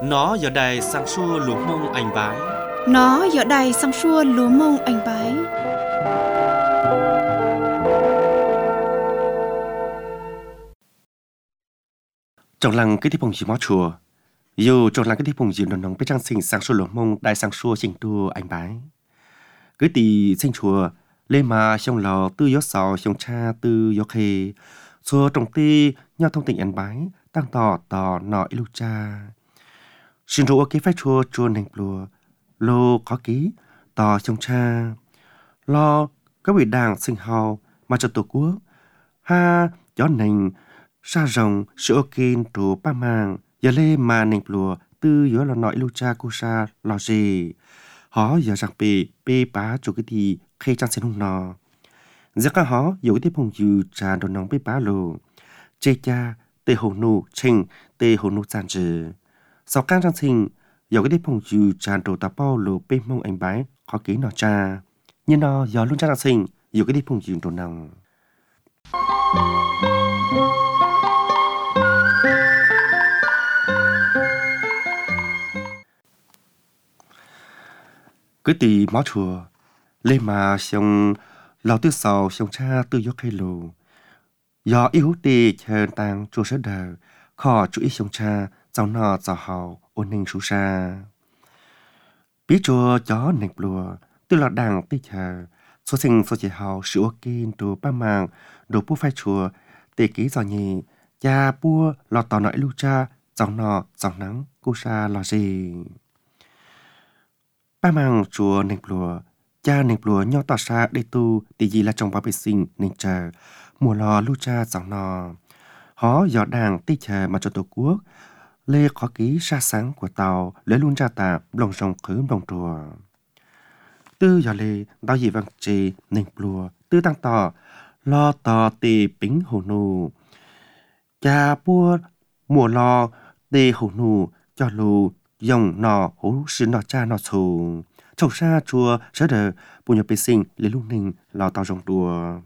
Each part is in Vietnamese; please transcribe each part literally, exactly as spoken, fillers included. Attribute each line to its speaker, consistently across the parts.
Speaker 1: Nó giờ đây sang xua lúa mông anh bái.
Speaker 2: Nó giờ đây sang xua lúa mông anh bái.
Speaker 3: Trong lăng cái thi phong gì mó chùa, dù trong lăng cái thi phong gì nó nóng với trang sinh sang xua lúa mông đại sang xua trình đua anh bái. Cứ tì sinh chùa lên mà xong lò tư gió sò xong cha tư gió khê, xua trong ti nhau thông tình anh bái tăng tỏ tỏ nọ ilu cha. Xin rùa cái phái chùa chùa nành lùa lô có ký tỏ xong cha lo các vị đảng sinh hào mà cho tổ quốc ha gió nành sa rồng sự ok trụ ba mang giờ lê mà nành lùa tư gió là nọ ilu cha cô sa lò gì họ giờ rằng bì bê bá chủ cái gì khi trang sinh hùng nọ giờ các họ dù tiếp hùng dư trà đồ nóng bê bá lù chê cha tê hồ nụ trình tê hồ nụ giàn trừ sau các trang sinh dù cái tiếp hùng dư trà đồ tà bao lù bê mông anh bái khó ký nọ cha nhưng nó giờ luôn trang sinh dù cái tiếp hùng dư đồ nóng cứ tì máu chùa lê mà xong lão tư sầu xong cha tư gió khay lù do yếu tì chờ tàng chùa sớ đời khó chú ý xong cha cháu nọ cháu hào ôn ninh sú xa bí chùa chó nịch lùa tư lọt đảng tì chờ số sinh số chỉ hào sự ô kinh đồ ba mạng đồ bố phai chùa tì ký giò nhì cha bua lọt tỏ nội lưu cha cháu nọ cháu nắng cô xa lò gì ba mang chùa nền lùa cha nền lùa nho tỏ xa để tu thì gì là trong ba bê sinh nền chờ mùa lò lưu cha dòng nò hó gió đàng tí chờ mà cho tổ quốc lê khó ký xa sáng của tàu lấy luôn ra tạp lòng rồng khứ lòng chùa tư gió lê đau gì vang trì nền lùa tư tăng tỏ lo tỏ tì bính hồ nụ cha bua mùa lò tì hồ nụ cho lù dòng nọ hú sư nọ cha nọ thù trong xa chùa sớ đờ bù nhập bê sinh lấy lúc ninh lò tàu rồng đùa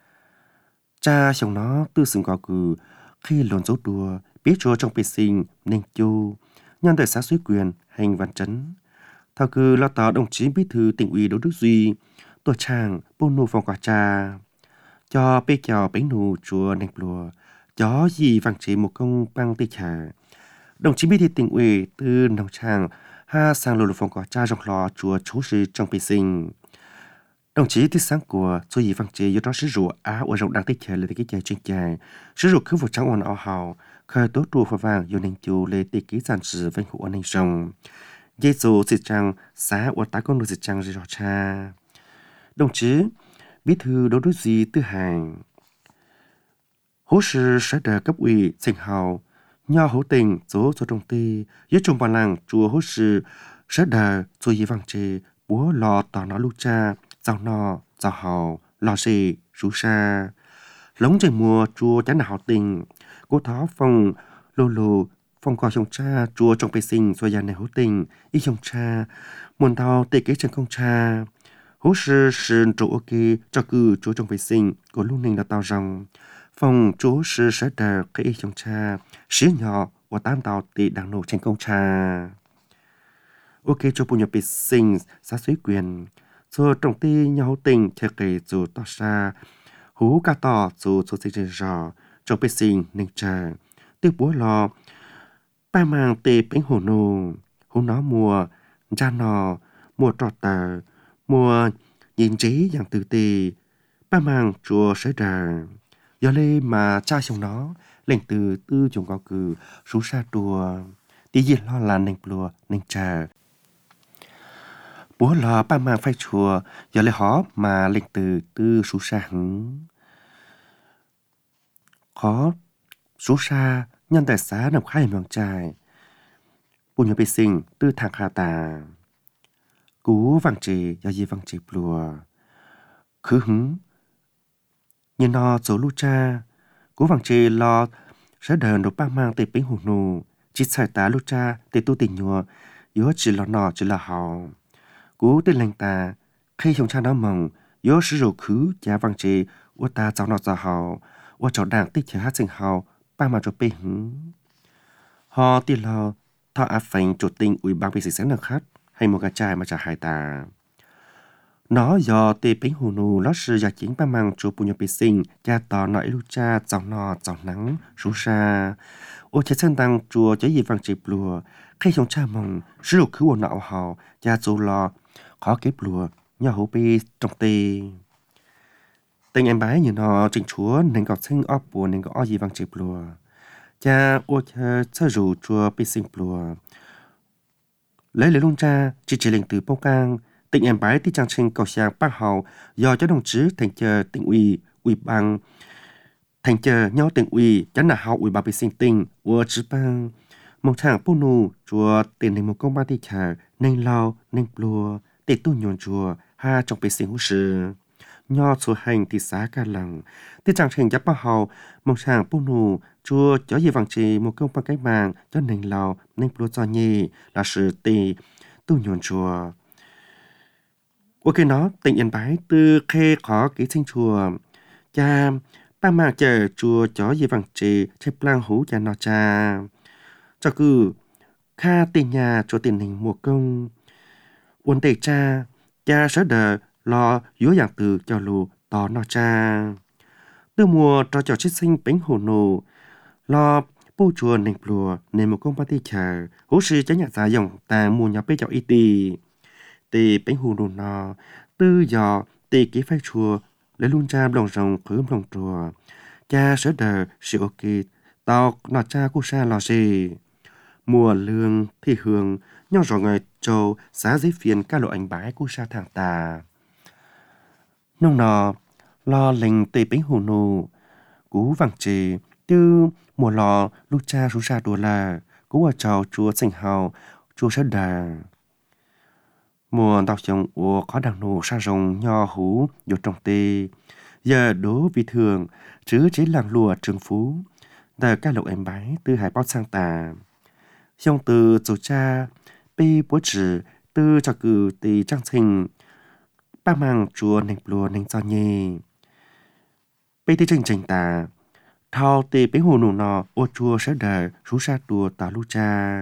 Speaker 3: cha chồng nó tư sừng gò cử khi lồn dấu đùa biết chùa trong bê sinh ninh chu nhân đời xã suối quyền hành văn trấn thao cử lo tỏ đồng chí bí thư tỉnh ủy Đỗ Đức Duy tổ tràng bô nô phòng quả cha cho bê chào bánh nụ chùa nành lùa chó gì vàng chế một công băng tê trả đồng chí bí thư tỉnh ủy từ nông tràng ha sang lô phòng quả cha trong lò chùa chú sư trong bê sinh đồng chí thứ sáng của số gì văn chế do đó sử dụng á ở rộng đang tích chế lên cái chế trên chế sử dụng cứ vụ trắng ổn ảo hào khởi tố trù phá vàng do nên chú lê tì ký giản sử vinh hữu ổn hình rồng dây dù dịch trang xã ở tá con được dịch trang rồi cha đồng chí bí thư Đỗ Đức Duy tư hành hỗ sư sẽ đợi cấp ủy sinh hào nho hữu tình số số đồng ty dưới trung bàn làng chùa hỗ sư sẽ đợi số gì văn chế búa lò tỏ nó lưu cha giàu nọ giàu hào lò gì rú xa lống trời mùa chùa chán hào tình cô thó phong lô lô phong cò chồng cha chùa trong bê sinh xoay nhà này hữu tình y chồng cha muôn thao tê kế chân công cha hỗ sư sơn trụ ok cho cư chùa trong bê sinh của lúc ninh là tao rằng phong chúa sư sẽ đờ cái y chồng cha xíu nhỏ và tan tàu tị đảng nổ tranh công cha ok cho bùn nhập bê sinh xã suối quyền rồi trong ti nhau tình theo kể dù tỏ xa hú ca tỏ dù dù xây dựng rõ trong bê sinh ninh trà tiêu búa lò ba mang tê bánh hồ nô hú nó mùa ra nò mùa trọt tờ mùa nhìn trí dạng từ tì ba mang chùa sới đà do lê mà cha chồng nó lệnh từ tư chồng cao cử rú xa đùa tí gì lo là nành lùa nành trà bố lò ba mang phai chùa giờ lấy họ mà lệnh từ tư sú xa hứng khó sú xa nhân đại xá nằm khai mường trài bù nhờ bê sinh tư thang hà tà cú vàng trì do gì vàng trì lùa khứ hứng nhìn nó dấu lưu cha cú vàng trì lo sẽ đờn đồ ba mang tê bính hù nù chỉ xài tá lưu cha tê tu tình nhùa yếu chỉ lo nọ chỉ là hào cú tên lành ta khi chúng cha nó mong yếu sử dụng khứ cha vàng trì ua ta cháu nọ cháu hào ua cháu đảng tích chế hát sinh hào ba mà cho bê hứng họ tì lò thọ áp phanh chủ tình ủy ban bị sáng năng khát hay một cái trai mà trả hai ta nó do tê bánh hồ nù nó sự giả chính ba mang chủ bùn nhập bị sinh cha tỏ nói lu cha dòng nọ dòng nắng rú sa ô chết chân tăng chùa chế gì vàng chịp lùa khi trong cha mong sử dụng cứu nọ họ cha dù lo khó kếp lùa nhỏ hữu bi trong tê tình em bái như nó trình chúa nên có sinh ốp bùa nên có o gì vàng chịp lùa cha ô cha sơ rủ chùa bị sinh lùa lấy lấy luôn cha chỉ chỉ lệnh từ bao cang tỉnh em bái tí trang trình cầu sang bác hậu do cho đồng chí thành chờ tỉnh ủy ủy ban thành chờ nhau tỉnh ủy chắn là hậu ủy ban bị sinh tỉnh của chỉ ban một thằng bù nụ chùa tiền thành một công ba tí chờ nên lao nên lùa để tu nhon chùa ha trong bị sinh hữu sự nho số hành thì xá cả lần tí trang trình chấp bác hậu một thằng bù nụ chùa cho gì vàng trì một công ba cái mạng cho nên lao nên lùa cho nhì là sự tì tu nhon chùa ok nó tỉnh yên bái từ khê khó ký sinh chùa cha ba mạng chờ chùa chó gì vàng trì chế plan hú cha nó cha cho cứ kha tiền nhà cho tiền hình một công uốn tề cha cha sẽ đợi lo dúa dạng từ cho lù tỏ nó cha từ mùa cho cho chết sinh bánh hồ nổ lo bố chùa nền lùa nên một công ba tí chờ hú sư cháy nhà giả dòng ta mua nhà bê cho y tì tì bánh hồ nổ nọ tư dò tì ký phai chùa lấy luôn cha lòng rồng khứ lòng chùa cha sẽ đợi sự ok tao nọ cha cô sa lò gì mùa lương thì hương nhau rõ người châu xá giấy phiền ca lộ ảnh bái cô sa thằng tà nông nọ lo lệnh tì bánh hồ nổ cú vàng trì tư mùa lò lúc cha rú ra đùa là cú ở trào chùa sinh hào chùa sẽ đà mùa đọc chồng của có đằng nổ sa rồng nho hú dột trong tê giờ đố vì thường chứ chế làng lùa trường phú đờ ca lộ em bái từ hải bao sang tà xong từ chủ cha bê bố trừ từ cho cử tì trang trình ba mang chùa nành lùa nành cho nhê bê tì trình trình tà thao tì bế hồ nổ nọ ô chùa sẽ đờ rú sa đùa tà lu cha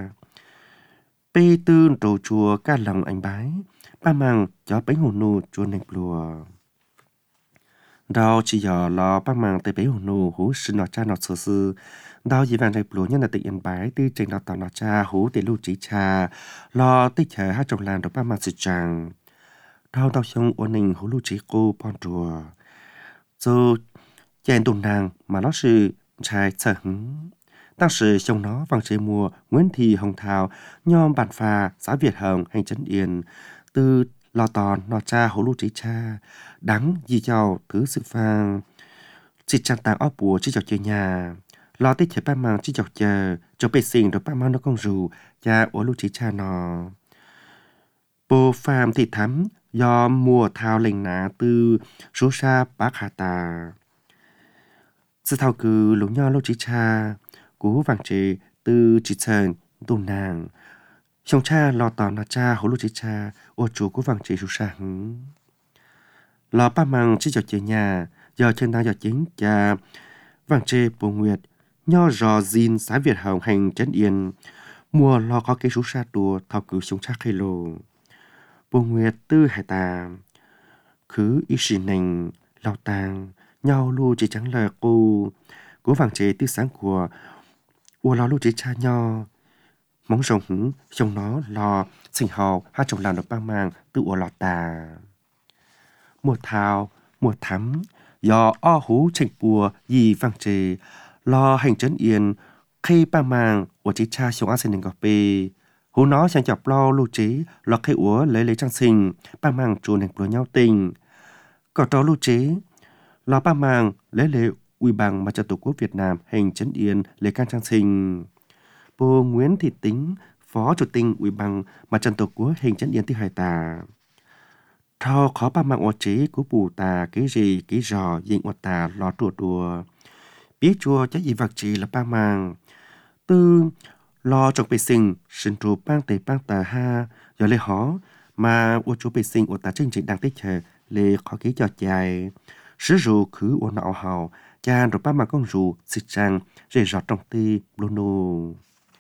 Speaker 3: bê tư đồ chùa ca lòng anh bái ba mang cho bánh hồ nụ chùa nành lùa đào chỉ dò lo ba mang tới bánh hồ nụ hú sư nọ cha nọ sơ sư đào dì vàng nành lùa nhân là tị anh bái tư trình đào tàu nọ cha hú tị lưu trí cha lo tích chờ hát trong làng đồ ba mang sự chàng đào đào xong ổn nình hú lưu trí cô bọn chùa dù chèn tùng nàng mà nó sự trai sợ hứng当时trong nó vang chế mùa Nguyễn Thị Hồng Thảo nhom bản phà xã Việt Hồng hành trấn Yên từ lò tòn nọ cha hổ lưu trí cha đắng gì giàu thứ sự phang chỉ trang tàng áo bùa chỉ chọc chơi nhà lo tích chế ba mang chỉ chọc chờ cho bê sinh rồi ba mang nó con rù cha ổ lưu trí cha nọ bồ phàm thị thắm do mùa thao lệnh ná từ số xa bác hà tà sự thao cử lũ nho lưu trí cha cú vàng chế từ chỉ sơn tu nàng trong cha lo tỏ na cha hổ lu chỉ cha ô chủ cú vàng chế su sang lo ba mang chỉ cho chế nhà giờ trên ta giờ chính cha vàng chế bồ nguyệt nho rò zin xã Việt Hồng hành trấn Yên mùa lo có cái su sa đùa thao cử trong cha khai lô bồ nguyệt tư hải tà khứ ý sĩ nành lao tàng nhau lu chỉ trắng lời cô cú vàng chế tư sáng của ua lo lu chế cha nho móng rồng hứng trong nó lo sinh hào hai chồng làm được ba mang tự ua lọt tà mùa thao mùa thắm do o hú chành bùa dì vang trề lo hành trấn Yên khi ba mang ua chế cha trong á sinh đình gọp bê hú nó chẳng chọc lo lu chế lo khi ua lấy lấy trang sinh ba mang chuồn hành bùa nhau tình có đó lu chế lo ba mang lấy lấy Ủy ban Mặt trận Tổ quốc Việt Nam hành trấn Yên lấy can trang sinh bồ Nguyễn Thị Tính phó chủ tịch Ủy ban Mặt trận Tổ quốc hành trấn Yên thứ hai tà thao khó ba mạng ô chế của bù tà cái gì cái rò dịnh ô tà lo đùa đùa biết chùa chắc gì vật chỉ là ba mạng tư lo trong bề sinh sinh trụ bang tề bang tà ha do lê hó mà ô chú bề sinh ô tà chương trình đang tích chờ lê khó ký cho dài sử dụng khứ ô nọ hào cha rồi ba mà con rù xịt trang rề rọt trong ti lô nô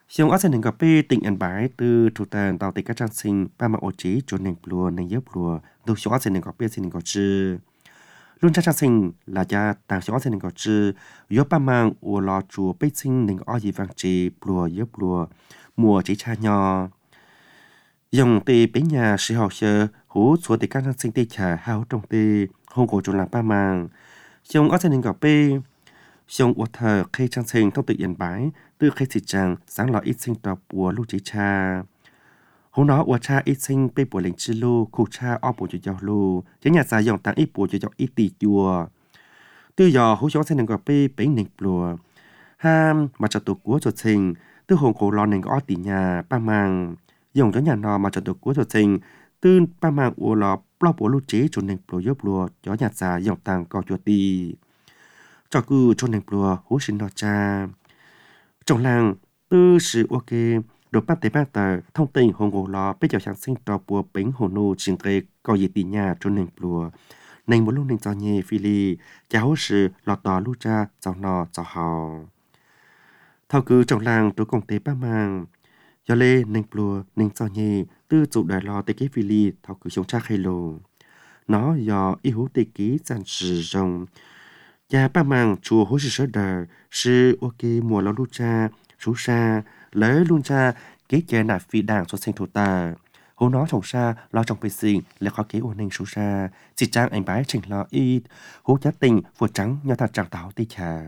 Speaker 3: Xong ở trên cà phê tỉnh An Bái từ thủ tàn tàu tỉnh các trang sinh ba mạng ô trí cho nền plùa nền dớp plùa từ xong ở trên cà phê trên có chữ luôn trang sinh là cha tàng xong ở trên có chữ yếu ba mạng ô lò chùa bê sinh nền ở gì vàng trì plùa dớp plùa mùa chỉ cha nhỏ dùng tì bế nhà sĩ học sơ hú chúa tì các trang sinh tì trả hào trong tì hông cổ chủ lạc ba mạng xong ở trên cà phê xong ở thờ khi trang sinh thông tự Yên Bái từ khi thị trang sáng lọ ít sinh tộc của lưu trí cha hôm đó ở cha ít sinh bê của lệnh chư lưu khu cha ở bộ chủ giáo lưu chỉ nhà xa dòng tăng ít bộ chủ giáo ít tỷ chùa từ giờ hú chó sinh gặp bê bế nịch lùa ham mà cho tổ của cho sinh từ hồn cổ lo nịch ở tỷ nhà ba mang dùng cho nhà nọ mà cho tổ của cho sinh từ ba mang ở lọ lo bộ lưu trí cho nịch lùa giúp lùa cho nhà xa dòng tăng có chùa tỷ cho cứ cho nịch lùa hú sinh nó cha trong làng tư sự ok đồ bắt tế bắt tờ thông tin hồn gỗ lò bây giờ sáng sinh tàu bùa bánh hồ nô trình kê có gì tì nhà cho nền bùa nền một lúc nền cho nhẹ phi lì cháu sự lọt tỏ lưu cha cháu nọ cháu hò thao cứ trong làng đối công tế ba mang do lê nền bùa nền cho nhẹ tư trụ đại lò tế kế phi lì thao cứ chống cha khay lồ nó do y hú tế ký dàn sử rồng cha ba mang chùa hú sự sơ đờ sư ok mùa lo lưu cha chú sa lấy luôn cha kế chế nạp phi đảng cho sinh thủ tà hú nó trồng sa lo trong bề sinh là khó kế ổn định chú sa chỉ trang anh bái trình lo ít hú giá tình vừa trắng nhau thật chẳng táo tê trà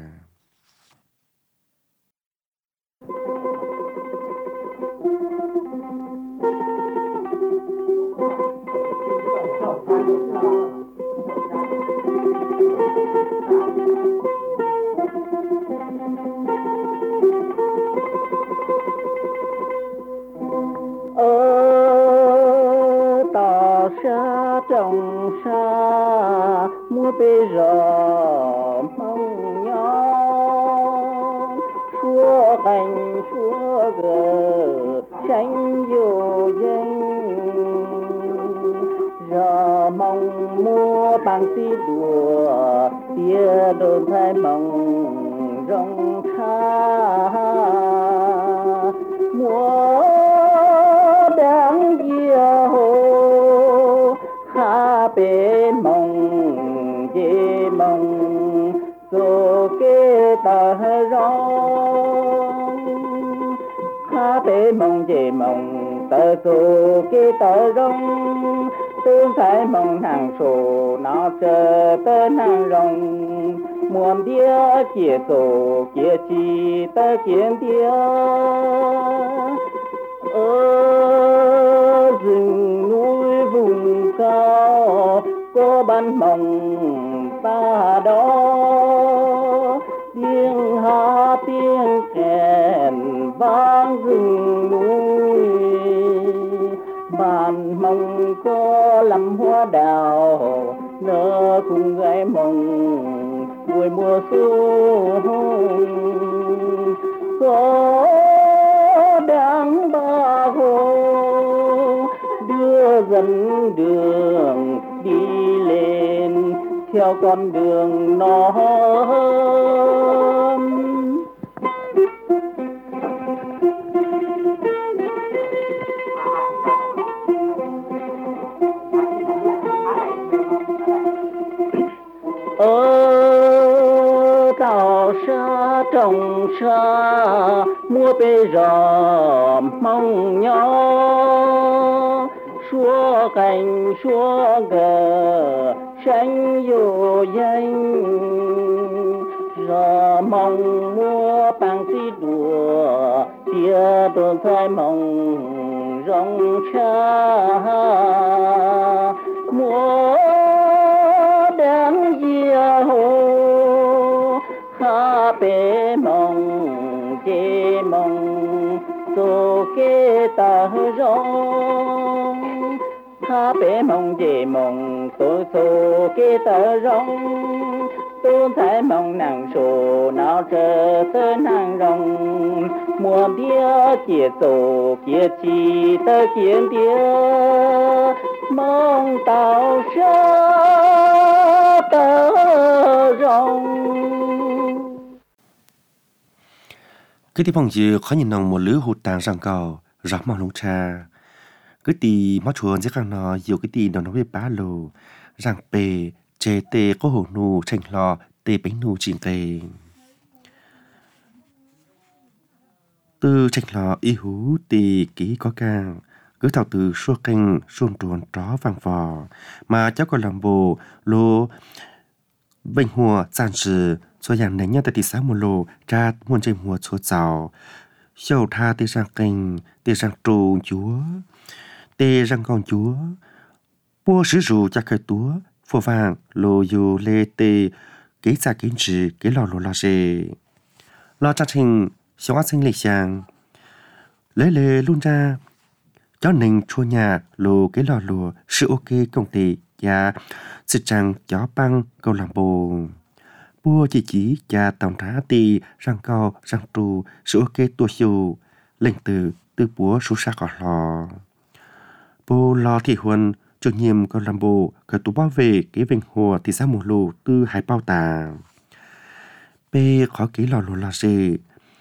Speaker 4: trong xa mua bê rò mong nhau xua cành xua gờ tranh vô danh rò mong mua bằng xí đùa tia đồn thay mong rong xa mua đáng dìa hồ ha bê mong dê mong dù kê tờ rong ha bê mong dê mong tờ dù kê tờ rong tương thái mong hàng sổ nó chờ tờ nàng rong muôn đĩa kia sổ kia chi tờ kiến đĩa ở rừng núi vùng cao có ban mộng ta đó tiếng hát tiếng kèn vang rừng núi ban mộng có làm hoa đào nở cùng gái mộng buổi mùa xuân có đang ba hồ đưa dẫn đường đi lên theo con đường non ở đảo xa trồng xa mua bê rò mong nhau xua cành xua gờ xanh vô danh rò mong mua bằng xí đùa tia đồn thay mong rong xa mua đáng dìa hồ ha bê mong dê mong tô kê tờ rong ha bê mong dê mong tô tô kê tờ rong tôn thái mong nàng sổ nào chờ tơ nàng rong mùa bia kia tổ kia chi tơ kiến tia mong tàu xa tơ rong
Speaker 3: cái tí phong dư khó nhìn nồng một lứa hụt tàng răng cầu rõ mong lông cha cái tí máu chuồn dưới khăn nó dù cái tí đồng nó với bá lù răng bề chế tê có hồ nụ tranh lò tê bánh nụ chìm tê từ tranh lò y hú tì ký có càng cứ thảo từ xua canh xuông truồn tró vàng vò mà cháu còn làm bồ lô bệnh hùa giàn sử cho dạng nấy nhau tại thị xã một lô ra muôn trên mùa số giàu sầu tha tê sang canh tê sang trù chúa tê sang con chúa bua sử rù cha khởi túa phô vàng lô dù lê tê kế xa kiến trì kế lò lô lò rề lò cha trình sống ác sinh lịch sàng lấy lê luôn ra cho nên chua nhà lô kế lò lùa sự ok công ty và sự chẳng chó băng câu làm bồ bua chỉ chỉ cha tòng thá tì răng cao răng trù sự ok tua siêu lệnh từ từ búa số xa gọt lò bô lò thị huân chủ nhiệm câu làm bồ khởi tố bảo vệ kế vinh hồ thị xã mù lù từ hải bao tà bê khó kế lò lù là gì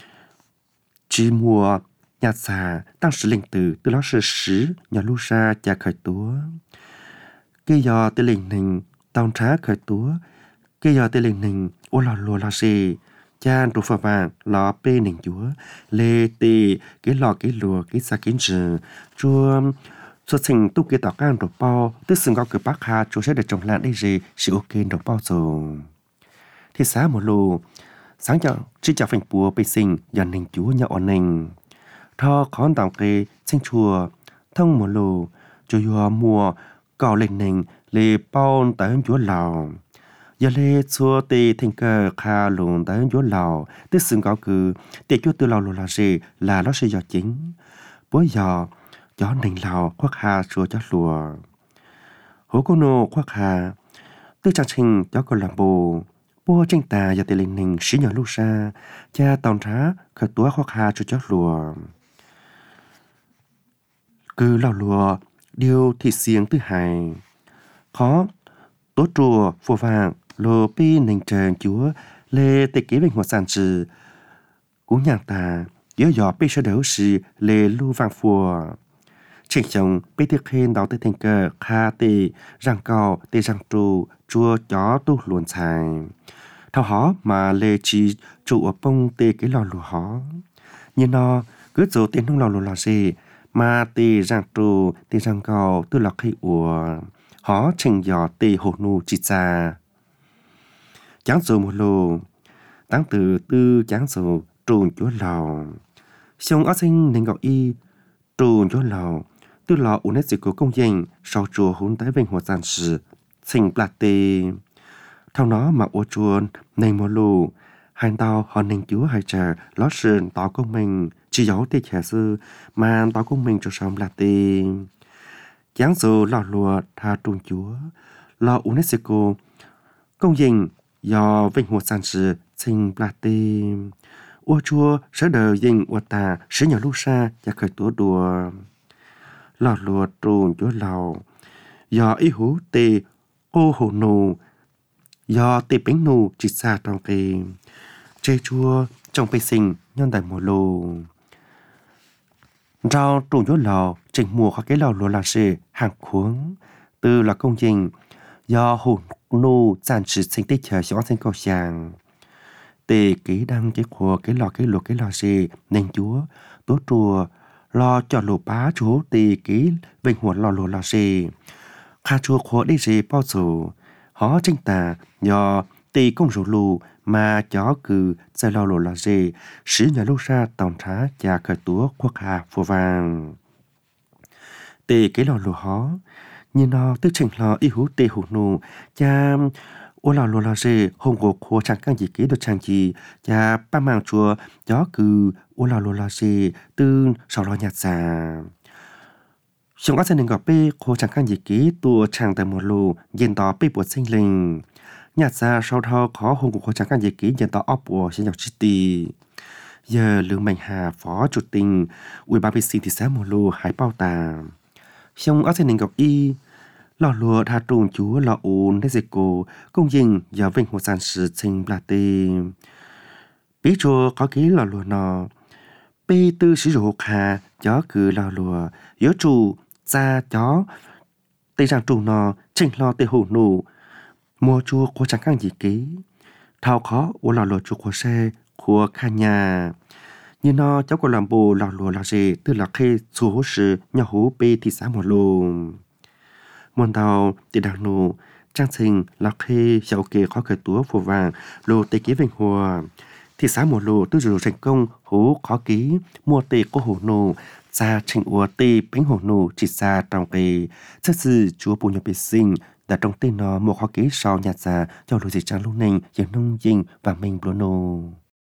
Speaker 3: chỉ mùa nhà xà tăng sự lệnh từ từ đó sự sứ nhà lưu sa cha khởi tố cái giờ tới lệnh nình tòng thá khởi tố cái giờ tới lệnh nình ô lò lù là gì cha trụ phà vàng lò bê nình chúa lê tê cái lò cái lùa cái xa kiến trừ chua xuất sinh tu cái tỏ can đổ bao tức xưng có cửa bác hà chúa sẽ được trồng lan đây gì sự ok đổ bao rồi thì xã một lù sáng chợ chỉ chợ phành bùa bê sinh giờ nình chúa nhà ổn nình thọ khó tòng cái sinh chùa thông một lù chúa vừa mùa cào lên nình lê bao tới chúa lào giờ lê xua tê thành cơ kha lùn tới chúa lào tức xưng có cứ tê chúa từ lào lù là gì là nó sẽ giờ chính bữa giờ gió nình lào khoác hà xua cho lùa hố cô nô khoác hà tư trang trình cho con làm bồ bố tranh tà giờ tê lên nình xí nhỏ lưu xa cha tòng trá khởi túa khoác hà xua cho lùa cứ lào lùa điều thị xiềng thứ hai khó tố trùa phù vàng lô pi nình trần chúa lê tê kế bình hòa sản trừ cũng nhàng tà yếu dò pi sơ đấu sĩ lê lưu vàng phùa trình chồng pi tiết khen đó tới thành cơ kha tê răng cao tê răng trù chua chó tu luồn xài thao hó mà lê chi trụ ở bông tê cái lò lùa hó như nó cứ dỗ tên không lò lùa lò gì mà tê răng trù tê răng cao tư lọc hay ủa hó trình dò tê hồ nụ chỉ ra chán dù một lô tăng từ tư chán dù trùn chúa lò xong áo sinh nên gọi y trùn chúa lò tư lò UNESCO công danh sau chùa hôn tới vinh hồ giàn sử sinh bạc tê theo nó mà ô chuồn nên một lô hành tàu họ nên chúa hay chờ lót sườn tỏ công mình chỉ giấu tê khả sư mà tỏ công mình cho xong bạc tê chán dù lò lùa tha trùn chúa lò UNESCO công danh do vinh hồ sản sử sinh bạc tê ô chua sẽ đời dình ô tà sẽ nhỏ lưu xa và khởi tố đùa lò lùa trùn chúa lầu do ý hú tê ô hồ nụ do tê bánh nụ chỉ xa trong kì chê chua trong bê sinh nhân đại mùa lù rau trùn chúa lầu trình mùa khó cái lò lùa là sự hàng khuống từ là công trình do hồ nụ sản sử sinh tích chờ cho sinh cầu sàng tê ký đăng cái khổ cái lò cái lùa cái lò gì nên chúa tố trùa lo cho lùa bá chúa tê ký vinh huột lò lùa lò gì khá chúa khổ đi gì bao dù hó tranh tà do tê công rủ lù mà chó cử sẽ lò lùa lò gì sử nhà lúc ra tòng trá và khởi túa quốc hà phù vàng tê cái lò lùa hó như nó tức trình lò y hú tê hú nụ cha ô lò lùa lò gì hông gồ khô chẳng căng gì kế được chẳng gì cha ba mạng chùa chó cử ô lò lùa lò gì tư sau lò nhạt xà xong có gia đình gọi bê khô chẳng căng gì kế tua chẳng tại một lù dền tỏ bê bột sinh linh nhạt xà sau đó có hông gồ khô chẳng căng gì kế dền tỏ ốc bùa sinh nhọc chí tì giờ lương mạnh hà phó chủ tình ủy ban bê xê thị xã một lù hải bao tà xong có gia đình gọi y lò lùa tha trùn chúa lò ổn để dịch cổ công dình do vinh hồ sản sử sinh bạc tê bí chùa có ký lò lùa nọ bê tư sử dụng hà gió cứ lo lùa yếu trụ ra gió tây rằng trù nò chênh lo tây hồ nụ mua chua của chẳng căng gì ký thao khó của lò lùa chua của xe của khả nhà như nó cháu có làm bồ lò lùa là gì tức là khi số hỗ sự nhỏ hú bê thị xã một lù muôn tàu thì đặc nụ trang trình là khi dạo kê khó khởi túa phù vàng lô tây ký vinh hùa thị xã một lù tư dù thành công hú khó ký mua tê của hồ nụ ra trình ua tê bánh hồ nụ chỉ ra trong cái chất sự chúa bù nhập biệt sinh đã trong tên nó một khó ký sau nhạt ra cho lù gì trang lúc này giờ nông dinh và mình bố nô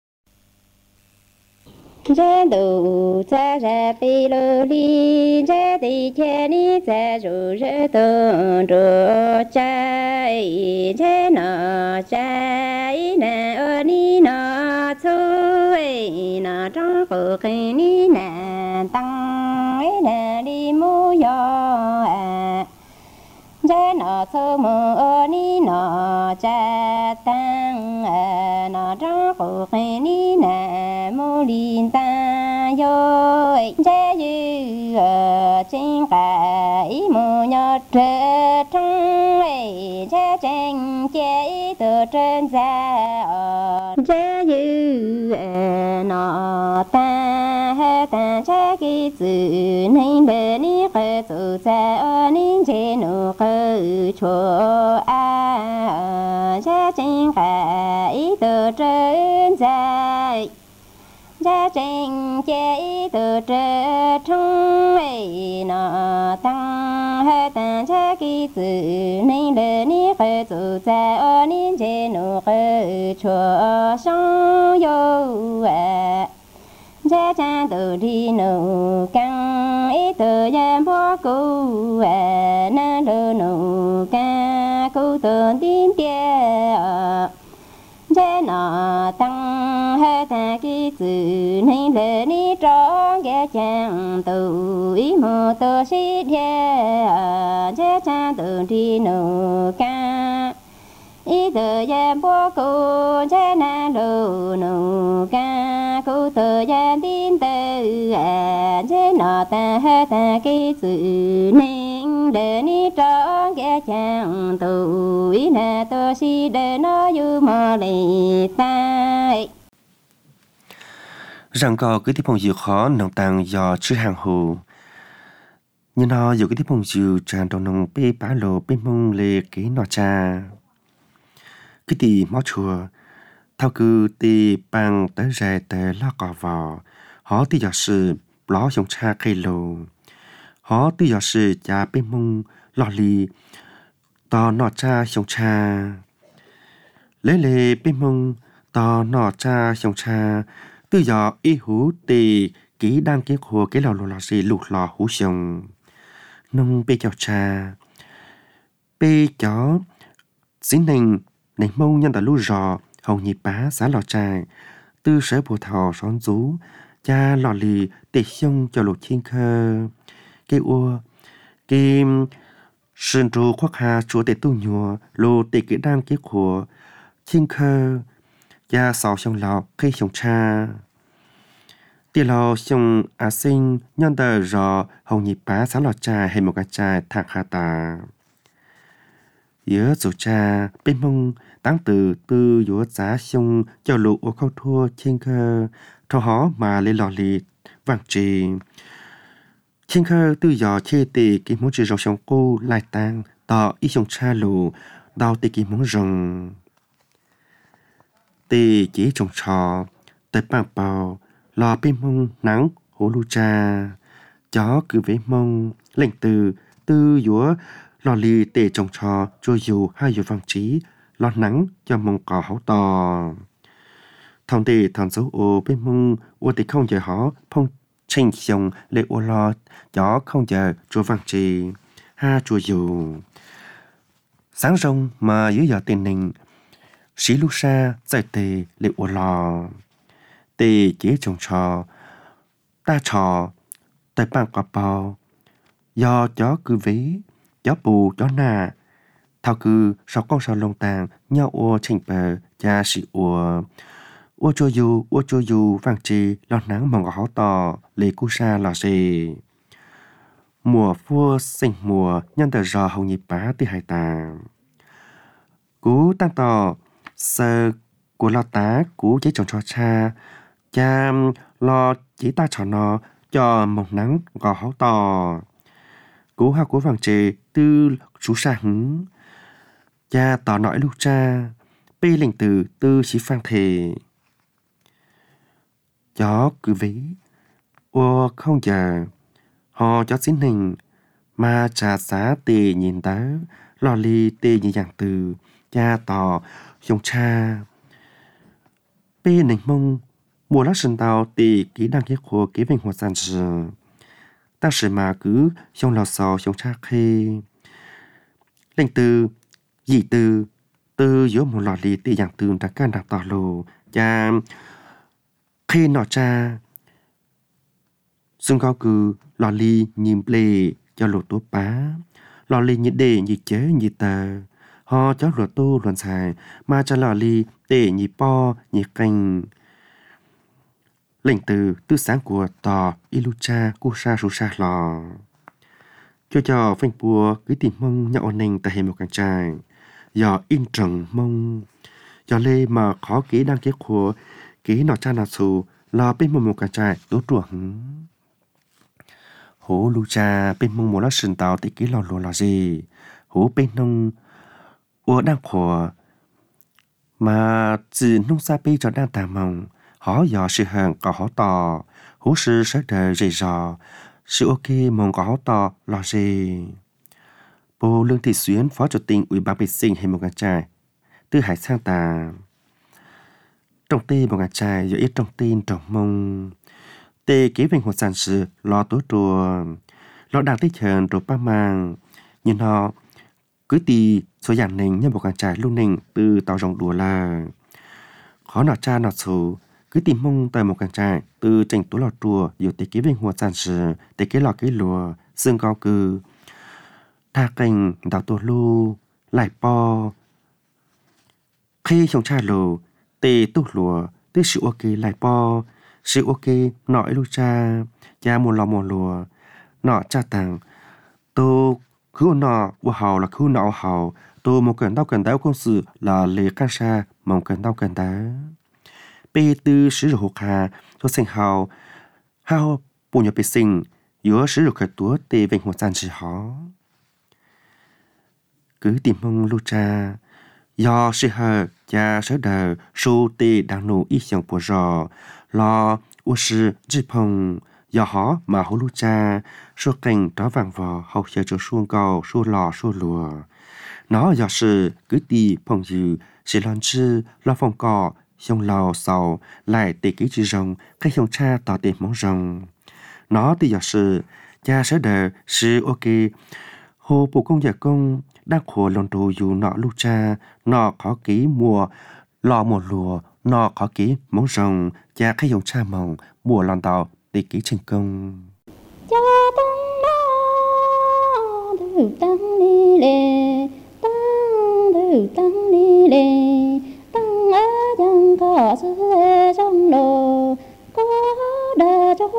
Speaker 5: Rẽ đủ cha ra bì lô li rẽ đi chê ni cha rù rẽ tông rù trái rẽ nọ trái nè ơ ni nọ chú ấy nọ trong phụ khi ni nè tăng ấy nè đi mu yo à rẽ nọ chú mu ơ ni nọ cha tăng à nọ trong phụ khi ni nè mu li ta yo rẽ yu ở trên cái mu nhớ trẻ trong ấy rẽ trên chế từ trên ra rẽ yu nọ ta hết ta rẽ cái chữ nên bên ní cái chữ cha ở nên trên nụ cái chùa à rẽ trên cái từ trên ra ra trên chế từ trên trong ấy nọ tăng hết ta ra cái chữ nên bên ní cái chữ cha ở nên trên nụ cái chùa sống yo à cha cha từ đi nụ căng ý từ giam bó cụ à na lơ nụ ca cụ từ tin tia cha nọ tăng hết ta cái chữ nên lệ ní trón ghé chàng từ ý mơ tơ xí tia cha cha từ đi nụ ca ý từ giam bó cụ cha na lơ nụ ca cụ từ giam tin từ à cha nọ ta hết ta cái chữ nên lệ ní trón ghé chàng từ ý na tơ xí để nó như mà lì tai
Speaker 3: rằng có cái tiếp phong dự khó nông tăng do chữ hàng hồ như nó dù cái tiếp phong dự tràn trong nông bê bá lộ bê mông lê kế nọ cha cái tì mó chùa thao cư tì bằng tới rè tới lo cỏ vò họ tì dọ sự ló giống cha cây lồ họ tì dọ sự cha bê mông lò lì tò nọ cha giống cha lấy lê bê mông tò nọ cha giống cha tư dọ y hú tì kỹ đang kế hồ cái lò lò lò gì lụt lò hú xong nông bê chào cha bê chó dính nành nành mông nhân tà lũ rò hầu nhị bá xã lò trài tư sở bồ thò xón rú cha lò lì tê xông cho lụt thiên khơ cái ua cái sơn trù khoác hà chúa tê tu nhùa lô tê kỹ đang kế hồ thiên khơ cha sò xong lò cây xong cha tì lò xong á sinh nhân tà rò hầu nhị bá xã lò trài hay một cái trài thạc hà tà giữa dù cha bên mông tăng từ từ giữa giá xong cho lụ ô khâu thua trên khơ thọ hó mà lên lò lì vàng trì trên khơ từ giò chê tì kì muốn trì rau xong cô lại tăng tỏ ý xong cha lụ đau tì kì muốn rừng tì chỉ trồng trò tới bằng bào lò bên mông nắng hổ lu cha chó cứ với mông lệnh từ từ giữa lò lì tê trồng trò cho dù hai dù vang trí lò nắng cho mông cỏ hấu to thông tê thằng dấu ô bên mông ô tê không giờ họ phong tranh xong lệ ô lò chó không giờ cho vang trí ha chùa dù sáng rông mà dưới giờ tiền nình sĩ lu sa giải tê lệ ô lò tê chế trồng trò ta trò tại bằng quả bào do chó cứ ví chó bù chó nà thao cư sáu con sao lông tàng nhau ô trình bờ cha sĩ ua ô cho dù ô cho dù vàng trì lo nắng mong gõ tỏ lê cú sa là gì mùa vua sinh mùa nhân tờ rò hồng nhịp bá tí hai tà cú tăng tỏ sơ của lo tá cú chế chồng cho cha cha lo chỉ ta cho nó cho một nắng gò háo tò cú ha cú vàng trì tư chú sa hứng cha tỏ nói lúc cha pi lệnh từ tư chỉ phang thề chó cứ ví ô không chờ họ cho xin hình mà trà xá tề nhìn tá lò ly tề như dạng từ cha tỏ dùng cha pi nỉnh mông mùa lá sân tàu tề kỹ đăng ký khổ kỹ vinh hoạt sản sự ta sẽ mà cứ dùng lò sò dùng cha khê lệnh từ dị từ từ giữa một lò ly tề dạng từ đã can đặt tỏ lồ cha khi nọ cha xưng cao cư lò ly nhìn plê cho lột tố bá lò ly như đề như chế như tờ họ cho lột tô luận xài mà cho lò ly tê như po như canh lệnh từ tư sáng của tò ilucha kusa susa lò cho cho phanh bùa cứ tìm mông nhậu nành tại hệ một càng trai do in trần mông do lê mà khó kỹ đăng ký của kỹ nọ cha nọ xù lo bên một một càng trai tố trùa hứng hố lu cha bên mông một lá sừng tàu thì kỹ lò lùa là gì hố bên nông ua đang khổ mà chỉ nông sa pi cho đang tà mong họ dò sự hàng có họ tò hố sư sẽ đời rì rò sự ok mong có họ tò là gì bố lương thị xuyến phó chủ tịch ủy ban vệ sinh hay một ngàn trai tư hải sang tà trong tê một ngàn trai do ít trong tin trong mông tê kế về một sản sự lo tối trùa lo đang tích hờn rồi ba mang nhưng họ cứ tì số dạng nền như một ngàn trai luôn nền từ tàu rồng đùa là khó nọ cha nọ số cứ tìm mông tại một ngàn trai từ tranh tối lò trùa dù tê kế về một sản sự tê kế lò kế lùa xương cao cư tha cành đào tổ lu lại po khi trong cha lù tê tu lùa tê sự ok lại po sự ok nọ lu cha cha một lò một lùa nọ cha tàng tô cứ nọ của hào là cứ nọ hào tô một cần đau cần đau công sự là lệ can sa mong cần đau cần đá bê tư sử dụng hà tô sinh hào hào bùn nhập bê sinh giữa sử dụng khởi túa tê vệnh một gian chỉ họ cứ tìm mong lu cha do sự hờ cha sở đời su tê đang nụ ít dòng của rò lo u sư chỉ phong do họ mà hô lu cha số cảnh đó vàng vò hậu chờ cho xuông cầu xua lò xua lùa nó do sự cứ tì phong dư sẽ lon chư lo phong cò xong lò sầu lại tê ký chữ rồng cái dòng cha tỏ tê mong rồng nó tì do sự cha sở đời sự ok hồ bộ công giả công đang khổ lòng đồ dù nọ lu cha nọ có ký mùa lò mùa lùa nọ có ký mong rồng cha cái dòng cha mong mùa lòn tàu để ký thành công
Speaker 5: cha tăng đó từ tăng đi lệ tăng từ tăng đi lệ tăng ở chẳng có sự trong đồ có đa cho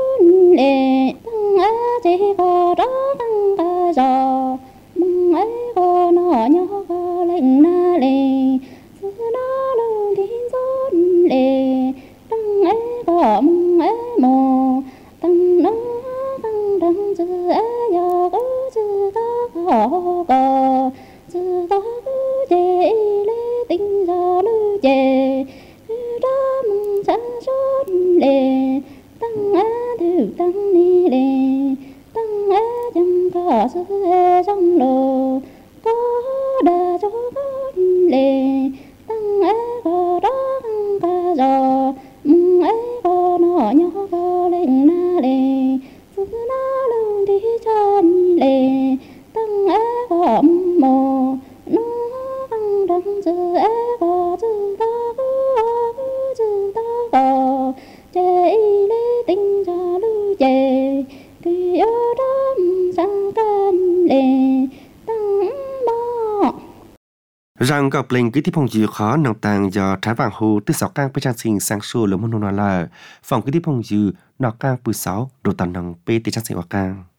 Speaker 5: lệ tăng ở chỉ có đó tăng ta giò mong ấy có nọ nhỏ có lệnh na lệ sự nó luôn thiên rốt lệ tăng ấy có mong ấy mò tăng nó tăng tăng chữ ấy giờ có chữ đó có có chữ đó cứ chê lệ tình ra lưu chê cứ đó mong sáng rốt lệ tăng ấy thử tăng đi lệ tăng ấy chẳng có sự trong đồ có đa cho có lệ tăng ấy có đó tăng ca giò mong ấy có nọ nhỏ có lệnh na lệ sự nó lưng đi chân lệ tăng ấy có mò nó tăng tăng chữ ấy có chữ đó có chữ đó có chê lệ tình cho lưu chê kỳ ở đó sang can lệ tăng mò
Speaker 3: rằng gặp lên cái tiếp phong dư khó nông tàng do trái vàng hồ từ sáu cangไปtrang sinh sang xua lỗ môn nô là phòng cái tiếp phong dư nọ cang bự sáu đồ tàn nông pe từ trang sinh hoa cang